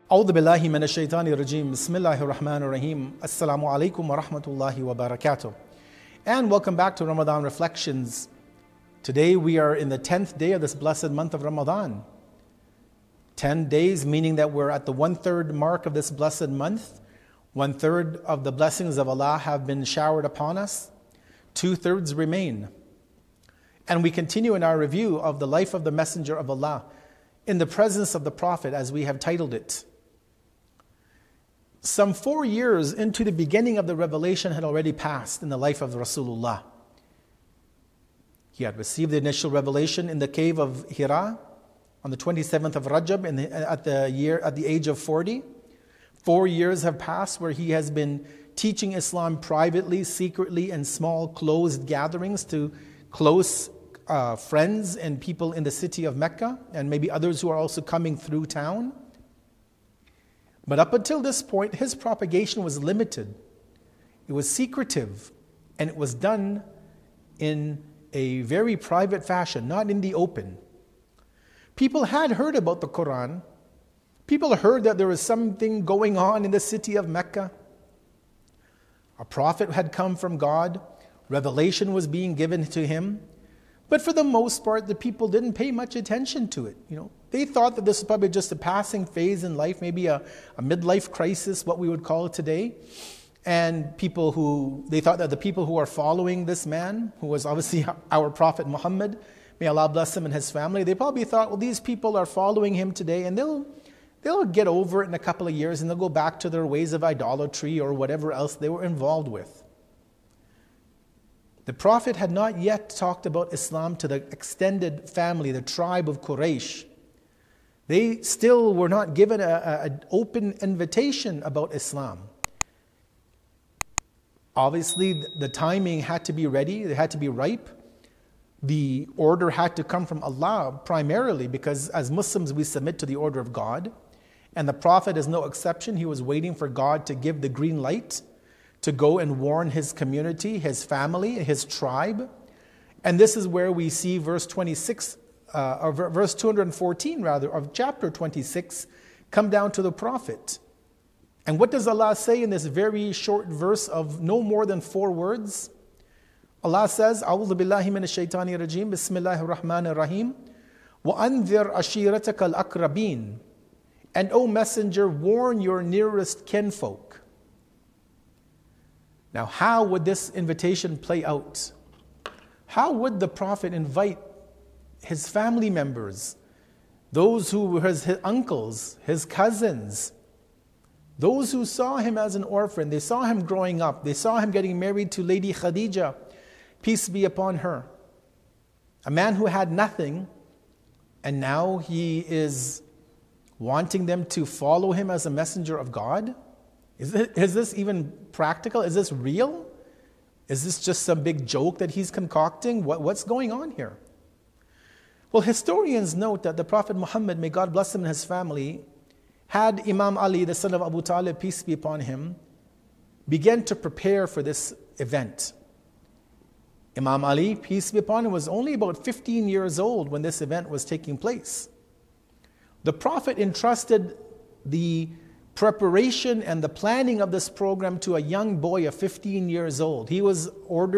أعوذ بالله من الشيطان الرجيم بسم الله الرحمن الرحيم Assalamu alaikum wa rahmatullahi wa barakatuh. And welcome back to Ramadan Reflections. Today we are in the 10th day of this blessed month of Ramadan. 10 days meaning that we're at the 1/3 mark of this blessed month. 1/3 of the blessings of Allah have been showered upon us. 2/3 remain. And we continue in our review of the life of the Messenger of Allah in the presence of the Prophet, as we have titled it. Some 4 years into the beginning of the revelation had already passed in the life of Rasulullah. He had received the initial revelation in the cave of Hira on the 27th of Rajab at the age of 40. 4 years have passed where he has been teaching Islam privately, secretly, in small closed gatherings to close friends and people in the city of Mecca, and maybe others who are also coming through town. But up until this point, his propagation was limited. It was secretive, and it was done in a very private fashion, not in the open. People had heard about the Quran. People heard that there was something going on in the city of Mecca. A prophet had come from God. Revelation was being given to him. But for the most part, the people didn't pay much attention to it. They thought that this was probably just a passing phase in life, maybe a midlife crisis, what we would call it today. And they thought that the people who are following this man, who was obviously our Prophet Muhammad, may Allah bless him and his family, they probably thought, well, these people are following him today, and they'll get over it in a couple of years, and they'll go back to their ways of idolatry or whatever else they were involved with. The Prophet had not yet talked about Islam to the extended family, the tribe of Quraysh. They still were not given an open invitation about Islam. Obviously, the timing had to be ready, it had to be ripe. The order had to come from Allah primarily, because as Muslims we submit to the order of God. And the Prophet is no exception. He was waiting for God to give the green light to go and warn his community, his family, his tribe. And this is where we see verse 214 of chapter 26 come down to the Prophet. And what does Allah say in this very short verse of no more than 4 words? Allah says, أعوذ بالله من الشيطان الرجيم بسم الله الرحمن الرحيم وأنذر عشيرتك الأقربين. And O Messenger, warn your nearest kinfolk. Now, how would this invitation play out? How would the Prophet invite his family members, those who were his uncles, his cousins, those who saw him as an orphan, they saw him growing up, they saw him getting married to Lady Khadija, peace be upon her, a man who had nothing, and now he is wanting them to follow him as a messenger of God? Is this even practical? Is this real? Is this just some big joke that he's concocting? What's going on here? Well, historians note that the Prophet Muhammad, may God bless him and his family, had Imam Ali, the son of Abu Talib, peace be upon him, begin to prepare for this event. Imam Ali, peace be upon him, was only about 15 years old when this event was taking place. The Prophet entrusted the preparation and the planning of this program to a young boy of 15 years old. He was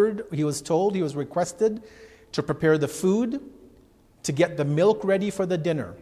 requested to prepare the food, to get the milk ready for the dinner.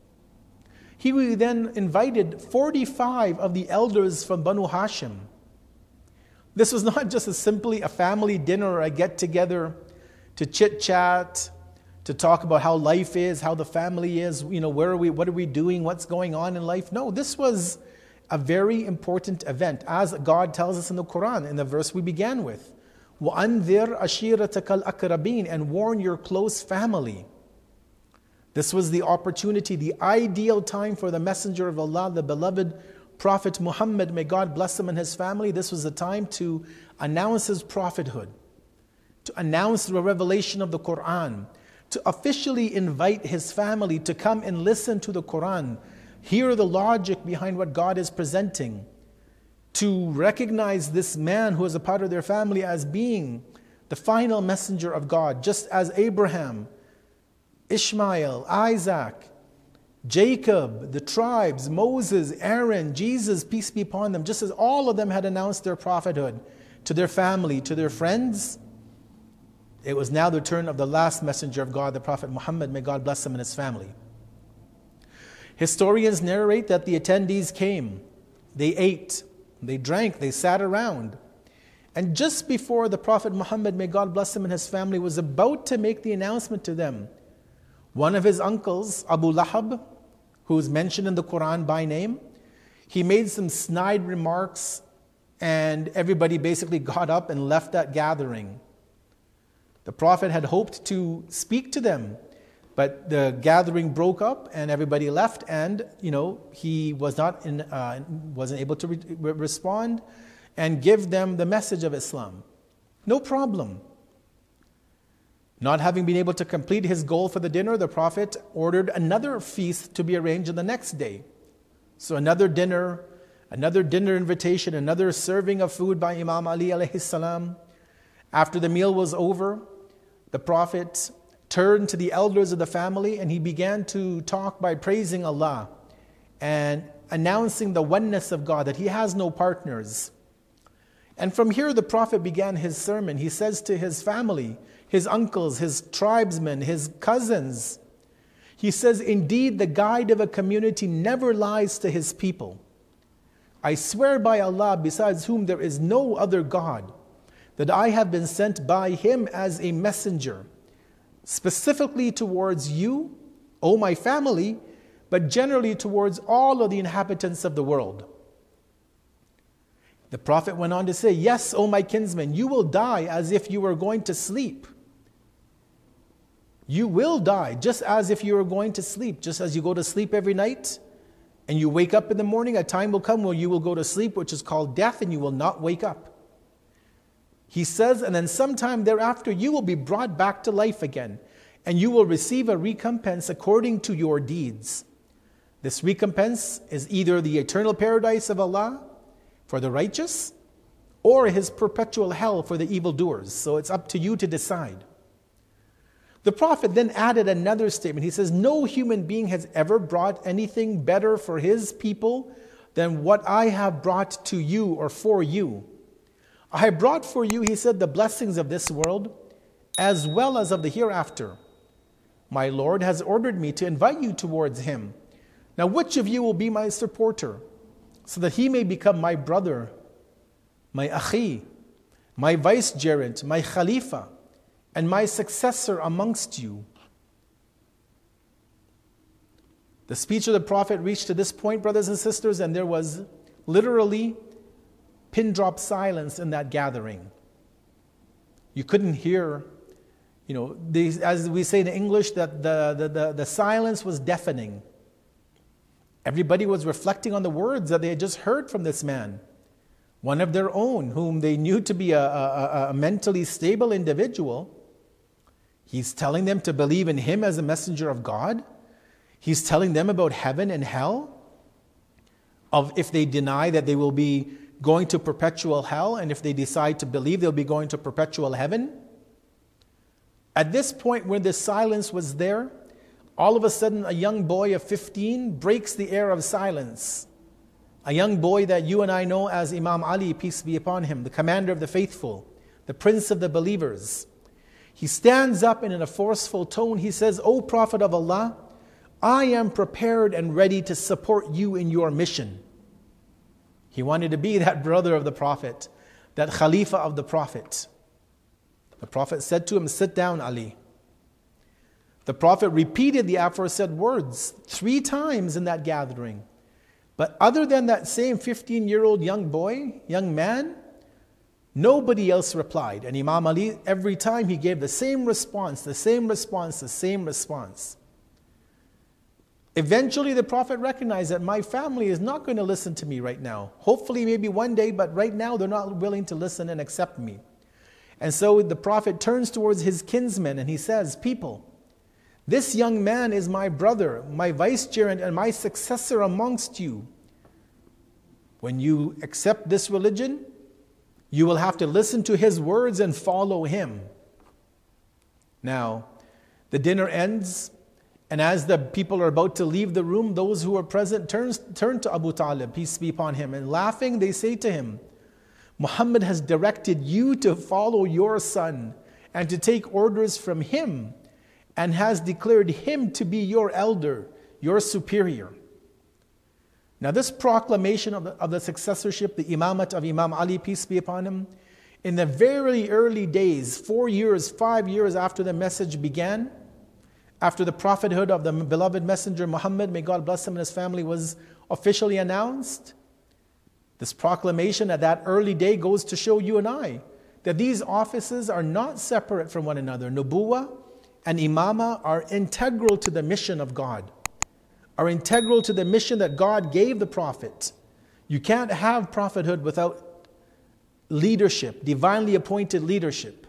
He then invited 45 of the elders from Banu Hashim. This was not just simply a family dinner or a get-together to chit-chat, to talk about how life is, how the family is, where are we, what are we doing, what's going on in life. No, this was a very important event, as God tells us in the Quran, in the verse we began with. وَأَنذِرْ عَشِيرَتَكَ الْأَقْرَبِينَ. And warn your close family. This was the opportunity, the ideal time for the Messenger of Allah, the beloved Prophet Muhammad, may God bless him and his family. This was the time to announce his prophethood, to announce the revelation of the Quran, to officially invite his family to come and listen to the Quran, hear the logic behind what God is presenting, to recognize this man who is a part of their family as being the final messenger of God, just as Abraham, Ishmael, Isaac, Jacob, the tribes, Moses, Aaron, Jesus, peace be upon them, just as all of them had announced their prophethood to their family, to their friends, it was now the turn of the last messenger of God, the Prophet Muhammad, may God bless him and his family. Historians narrate that the attendees came, they ate, they drank, they sat around. And just before the Prophet Muhammad, may God bless him and his family, was about to make the announcement to them, one of his uncles, Abu Lahab, who is mentioned in the Quran by name, he made some snide remarks and everybody basically got up and left that gathering. The Prophet had hoped to speak to them, but the gathering broke up and everybody left, and he was wasn't able to respond and give them the message of Islam. No problem. Not having been able to complete his goal for the dinner, the Prophet ordered another feast to be arranged on the next day. So another dinner invitation, another serving of food by Imam Ali alayhi salam. After the meal was over, the Prophet turned to the elders of the family and he began to talk by praising Allah and announcing the oneness of God, that He has no partners. And from here the Prophet began his sermon. He says to his family, his uncles, his tribesmen, his cousins, he says, indeed the guide of a community never lies to his people. I swear by Allah, besides whom there is no other God, that I have been sent by Him as a messenger, specifically towards you, O my family, but generally towards all of the inhabitants of the world. The Prophet went on to say, yes, O my kinsmen, you will die as if you were going to sleep. You will die just as if you were going to sleep, just as you go to sleep every night and you wake up in the morning. A time will come when you will go to sleep, which is called death, and you will not wake up. He says, and then sometime thereafter you will be brought back to life again, and you will receive a recompense according to your deeds. This recompense is either the eternal paradise of Allah for the righteous, or His perpetual hell for the evildoers. So it's up to you to decide. The Prophet then added another statement. He says, no human being has ever brought anything better for his people than what I have brought to you or for you. I have brought for you, he said, the blessings of this world as well as of the hereafter. My Lord has ordered me to invite you towards Him. Now which of you will be my supporter, so that he may become my brother, my akhi, my vicegerent, my khalifa, and my successor amongst you? The speech of the Prophet reached to this point, brothers and sisters, and there was literally pin drop silence in that gathering. You couldn't hear, as we say in English, that the silence was deafening. Everybody was reflecting on the words that they had just heard from this man, one of their own, whom they knew to be a mentally stable individual. He's telling them to believe in Him as a messenger of God. He's telling them about heaven and hell, of if they deny that they will be going to perpetual hell, and if they decide to believe, they'll be going to perpetual heaven. At this point, when the silence was there, all of a sudden a young boy of 15 breaks the air of silence. A young boy that you and I know as Imam Ali, peace be upon him, the commander of the faithful, the prince of the believers. He stands up and in a forceful tone, he says, O Prophet of Allah, I am prepared and ready to support you in your mission. He wanted to be that brother of the Prophet, that Khalifa of the Prophet. The Prophet said to him, sit down, Ali. The Prophet repeated the aforesaid words 3 times in that gathering. But other than that same 15-year-old young boy, young man, nobody else replied. And Imam Ali, every time he gave the same response, the same response, the same response. Eventually the Prophet recognized that my family is not going to listen to me right now. Hopefully maybe one day, but right now they're not willing to listen and accept me. And so the Prophet turns towards his kinsmen and he says, people, this young man is my brother, my vicegerent, and my successor amongst you. When you accept this religion, you will have to listen to his words and follow him. Now, the dinner ends, And as the people are about to leave the room, those who are present turn to Abu Talib, peace be upon him, and laughing they say to him, Muhammad has directed you to follow your son and to take orders from him, and has declared him to be your elder, your superior. Now this proclamation of the successorship, the imamat of Imam Ali, peace be upon him, in the very early days, 4 years, 5 years after the message began, after the prophethood of the beloved messenger Muhammad, may God bless him and his family, was officially announced, this proclamation at that early day goes to show you and I that these offices are not separate from one another. Nubuwah and imama are integral to the mission of God, are integral to the mission that God gave the prophet. You can't have prophethood without leadership, divinely appointed leadership.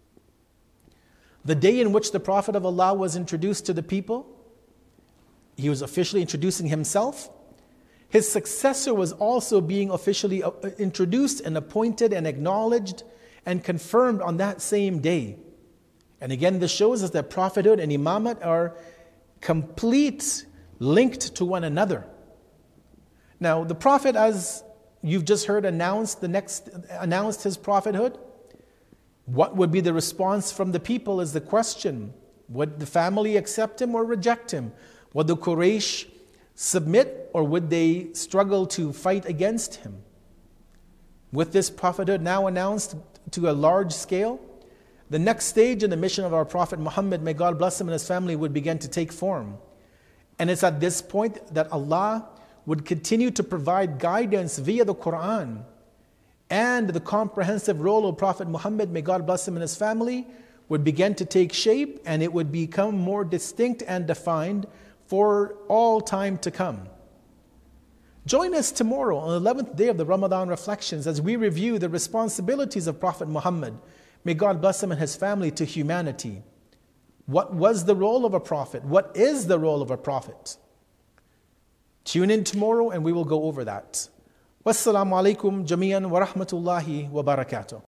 The day in which the Prophet of Allah was introduced to the people, he was officially introducing himself. His successor was also being officially introduced and appointed and acknowledged and confirmed on that same day. And again, this shows us that prophethood and imamat are complete, linked to one another. Now, the Prophet, as you've just heard, announced his prophethood. What would be the response from the people is the question. Would the family accept him or reject him? Would the Quraysh submit, or would they struggle to fight against him? With this prophethood now announced to a large scale, the next stage in the mission of our Prophet Muhammad, may God bless him and his family, would begin to take form. And it's at this point that Allah would continue to provide guidance via the Quran, and the comprehensive role of Prophet Muhammad, may God bless him and his family, would begin to take shape, and it would become more distinct and defined for all time to come. Join us tomorrow on the 11th day of the Ramadan reflections as we review the responsibilities of Prophet Muhammad, may God bless him and his family, to humanity. What was the role of a prophet? What is the role of a prophet? Tune in tomorrow and we will go over that. Wassalamu alaikum jami'an wa rahmatullahi wa barakatuh.